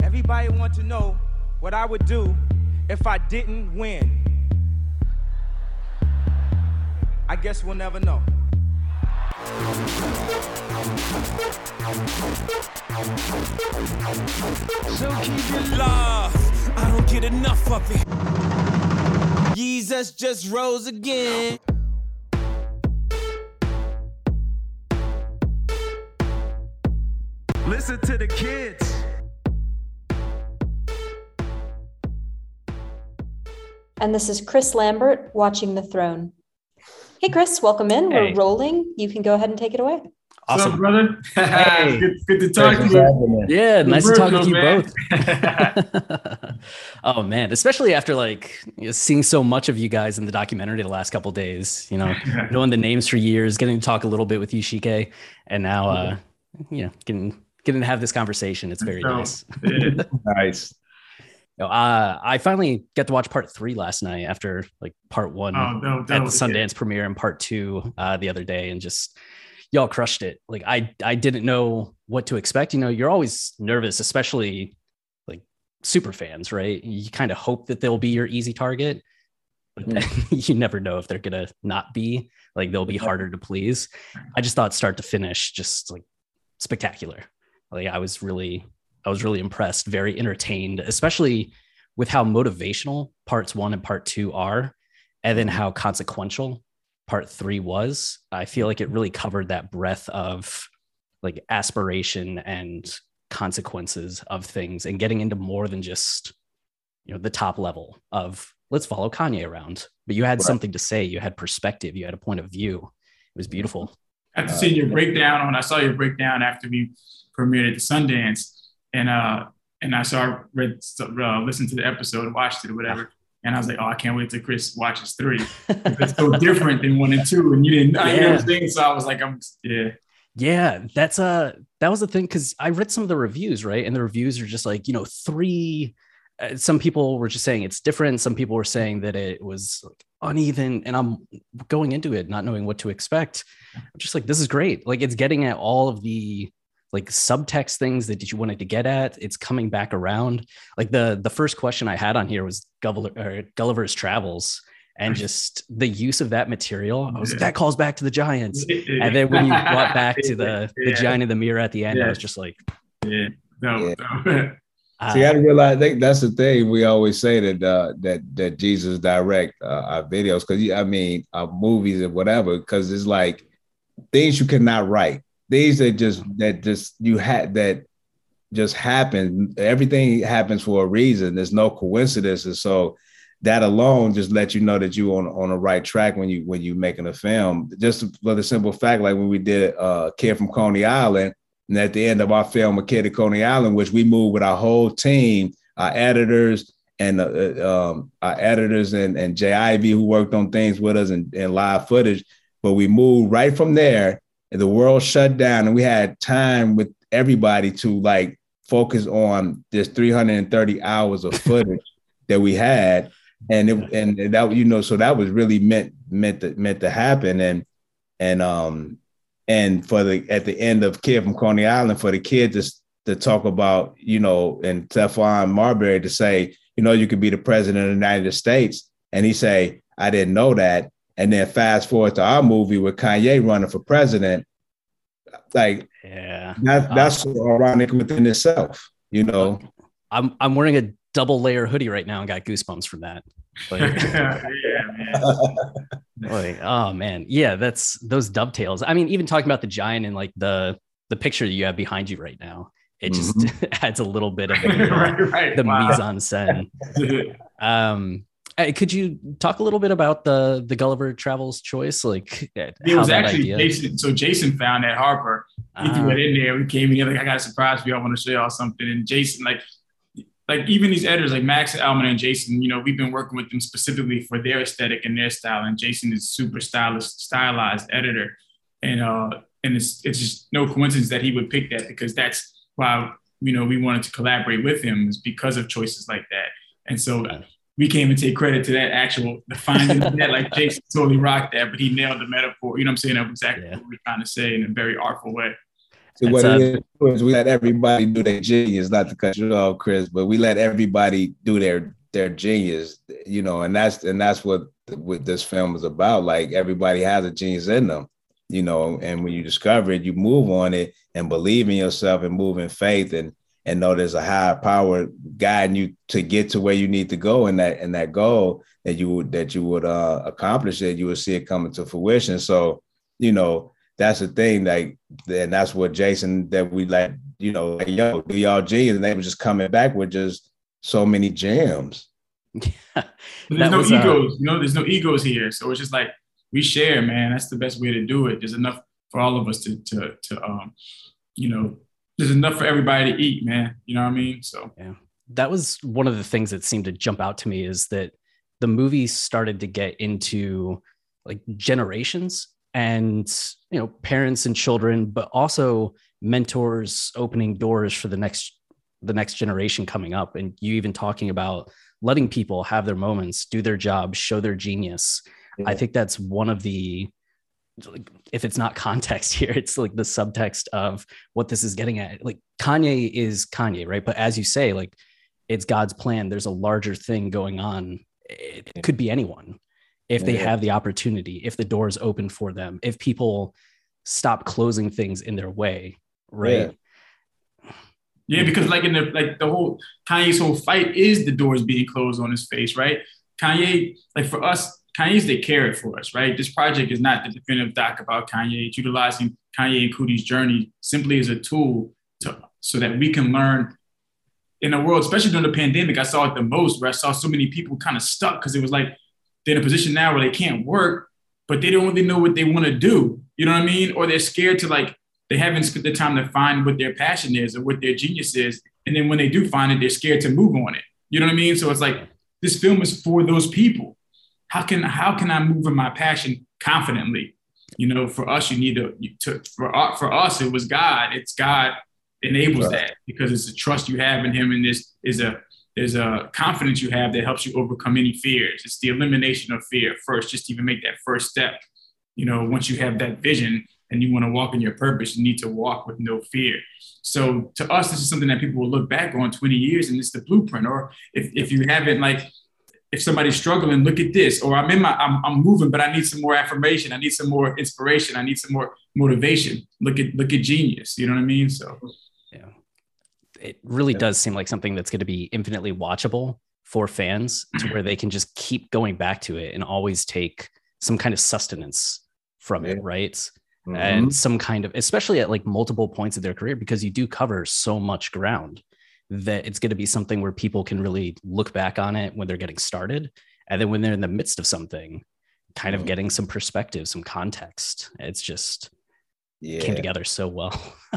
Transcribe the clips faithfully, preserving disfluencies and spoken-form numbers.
Everybody want to know what I would do if I didn't win. I guess we'll never know. So keep it love. I don't get enough of it. Jesus just rose again. Listen to the kids. And this is Chris Lambert watching The Throne. Hey, Chris, welcome in. Hey. We're rolling. You can go ahead and take it away. Awesome. What's up, brother? Hey. good, good to talk to you. Yeah, nice to talk with you man. both. Oh man, especially after like you know, seeing so much of you guys in the documentary the last couple of days. You know, knowing the names for years, getting to talk a little bit with you, Shike, and now uh, you know, getting getting to have this conversation. It's very So, nice. yeah. Nice. You know, uh, I finally got to watch part three last night after like part one Oh, no, at the no, Sundance premiere and part two uh, the other day, and just y'all crushed it. Like I, I didn't know what to expect. You know, you're always nervous, especially like super fans, right? You kind of hope that they'll be your easy target, but then you never know if they're gonna not be. Like they'll be harder to please. I just thought start to finish, just like spectacular. Like I was really, I was really impressed, very entertained, especially with how motivational parts one and part two are, and then how consequential part three was. I feel like it really covered that breadth of like aspiration and consequences of things, and getting into more than just, you know, the top level of let's follow Kanye around, but you had Right. something to say, you had perspective, you had a point of view. It was beautiful. After seeing your breakdown on, I saw your breakdown after we premiered at the Sundance, and uh, and I saw, read, uh, listened to the episode, watched it or whatever, and I was like, oh, I can't wait till Chris watches three. It's so different than one and two, and you didn't, I Yeah. know what I'm saying, so I was like, I'm, yeah. Yeah, that's a that was the thing, because I read some of the reviews, right? And the reviews are just like, you know, three. Uh, some people were just saying it's different. Some people were saying that it was like uneven. And I'm going into it not knowing what to expect. I'm just like, this is great. Like it's getting at all of the like subtext things that you wanted to get at. It's coming back around. Like the the first question I had on here was Gulliver, or Gulliver's Travels. And just the use of that material, I was like, that calls back to the Giants. And then when you brought back to the, the Yeah. giant in the mirror at the end, Yeah. I was just like, Yeah, no, Yeah. no. uh, So you got to realize, I think that's the thing we always say, that uh, that that Jesus direct uh, our videos, because I mean our movies and whatever, because it's like things you cannot write, things that just that just you had that just happen. Everything happens for a reason. There's no coincidences. So that alone just lets you know that you're on on the right track when you when you making a film. Just for the simple fact, like when we did uh, Kid from Coney Island. And at the end of our film, A Kid at Coney Island, which we moved with our whole team, our editors and uh, um, our editors and, and Jay Ivy, who worked on things with us and, and live footage. But we moved right from there, and the world shut down, and we had time with everybody to like focus on this three hundred thirty hours of footage that we had, and it, and that, you know, so that was really meant meant to meant to happen, and and um. And for the at the end of Kid from Coney Island, for the kid to, to talk about, you know, and Stephon Marbury to say, you know, you could be the president of the United States. And he say, I didn't know that. And then fast forward to our movie with Kanye running for president. Like, yeah, that, that's uh, ironic within itself, you know. I'm I'm wearing a double layer hoodie right now and got goosebumps from that. Like, yeah, man. like, oh man, yeah, that's those dovetails. I mean, even talking about the giant and like the the picture that you have behind you right now, it just Mm-hmm. adds a little bit of the, uh, right, right. the Wow. mise en scène. Um, uh, could you talk a little bit about the the Gulliver Travels choice? Like, uh, It how was that actually idea? Jason. So Jason found that Harper. He threw Ah. it in there. We came in here like, I got a surprise for you. I want to show y'all something. And Jason, like, like even these editors like Max Alman and Jason, you know, we've been working with them specifically for their aesthetic and their style. And Jason is super stylish, stylized editor. And uh, and it's it's just no coincidence that he would pick that, because that's why, you know, we wanted to collaborate with him, is because of choices like that. And so we can't even take credit to that actual, the finding of that, like Jason totally rocked that, but he nailed the metaphor. You know what I'm saying? Of exactly Yeah. what we're trying to say in a very artful way. So what uh, it is, is we let everybody do their genius, not to cut you off, Chris, but we let everybody do their their genius, you know, and that's and that's what what this film is about. Like everybody has a genius in them, you know, and when you discover it, you move on it and believe in yourself and move in faith and and know there's a higher power guiding you to get to where you need to go in that in that goal that you would that you would uh, accomplish it. You would see it coming to fruition. So, you know, that's the thing, like, and that's what Jason, that we like, you know, like, yo, do y'all genius, and they were just coming back with just so many gems. Yeah. There's no was, egos, uh, you know, there's no egos here. So it's just like we share, man. That's the best way to do it. There's enough for all of us to to to um, you know, there's enough for everybody to eat, man. You know what I mean? So yeah, that was one of the things that seemed to jump out to me, is that the movie started to get into like generations and, you know, parents and children, but also mentors opening doors for the next the next generation coming up. And you even talking about letting people have their moments, do their job, show their genius. Yeah. I think that's one of the, like, if it's not context here, it's like the subtext of what this is getting at. Like Kanye is Kanye, right? But as you say, like, it's God's plan. There's a larger thing going on. It could be anyone. If they have the opportunity, if the doors open for them, if people stop closing things in their way, right? Yeah, yeah, because like in the like the whole Kanye's whole fight is the doors being closed on his face, right? Kanye, like for us, Kanye's the carrot for us, right? This project is not the definitive doc about Kanye. It's utilizing Kanye and Coodie's journey simply as a tool to so that we can learn in a world, especially during the pandemic. I saw it the most, where I saw so many people kind of stuck because it was like, they're in a position now where they can't work, but they don't really know what they want to do. You know what I mean? Or they're scared to, like, they haven't spent the time to find what their passion is or what their genius is. And then when they do find it, they're scared to move on it. You know what I mean? So it's like, this film is for those people. How can, how can I move in my passion confidently? You know, for us, you need to, to for, for us, it was God. It's God enables right. that, because it's a trust you have in him. And this is a, There's a confidence you have that helps you overcome any fears. It's the elimination of fear first, just to even make that first step. You know, once you have that vision and you want to walk in your purpose, you need to walk with no fear. So to us, this is something that people will look back on twenty years, and it's the blueprint. Or if, if you haven't, like, if somebody's struggling, look at this. Or I'm in my, I'm, I'm moving, but I need some more affirmation. I need some more inspiration. I need some more motivation. Look at, look at genius. You know what I mean? So, yeah. It really does seem like something that's going to be infinitely watchable for fans, to where they can just keep going back to it and always take some kind of sustenance from it, right? Mm-hmm. And some kind of, especially at like multiple points of their career, because you do cover so much ground, that it's going to be something where people can really look back on it when they're getting started. And then when they're in the midst of something, kind of getting some perspective, some context. It's just... Yeah. Came together so well.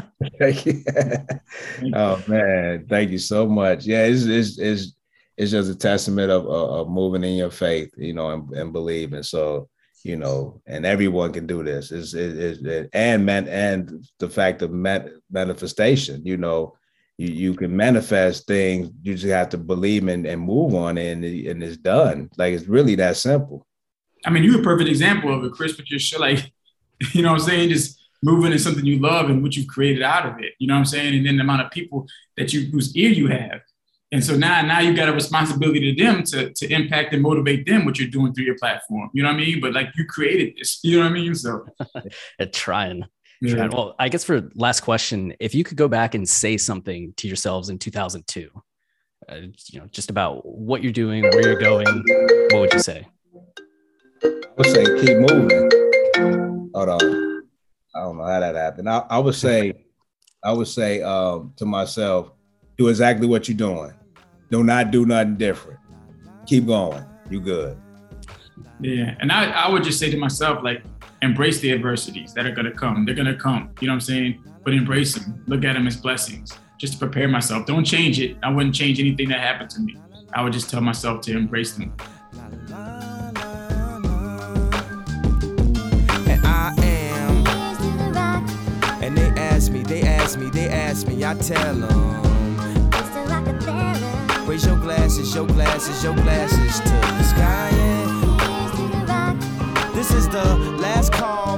Oh man, thank you so much. Yeah, it's it's it's, it's just a testament of, of, of moving in your faith, you know, and, and believing. So, you know, and everyone can do this. Is it, it, and man, and the fact of man, manifestation. You know, you, you can manifest things. You just have to believe in and move on it, and, and it's done. Like, it's really that simple. I mean, you're a perfect example of it, Chris. But you're sure, like, you know what I'm saying? Just moving in something you love and what you've created out of it, you know what I'm saying? And then the amount of people that you, whose ear you have. And so now, now you've got a responsibility to them to, to impact and motivate them, what you're doing through your platform. You know what I mean? But like, you created this, you know what I mean? So trying, yeah. trying. Well, I guess for last question, if you could go back and say something to yourselves in two thousand two, uh, you know, just about what you're doing, where you're going, what would you say? I would say, keep moving. Hold on. I don't know how that happened. I, I would say, I would say um, to myself, do exactly what you're doing. Do not do nothing different. Keep going. You good. Yeah. And I, I would just say to myself, like, embrace the adversities that are going to come. They're going to come. You know what I'm saying? But embrace them. Look at them as blessings. Just to prepare myself. Don't change it. I wouldn't change anything that happened to me. I would just tell myself to embrace them. Me, they ask me, they ask me, I tell them. Raise your glasses, your glasses, your glasses to the sky. Yeah. This is the last call.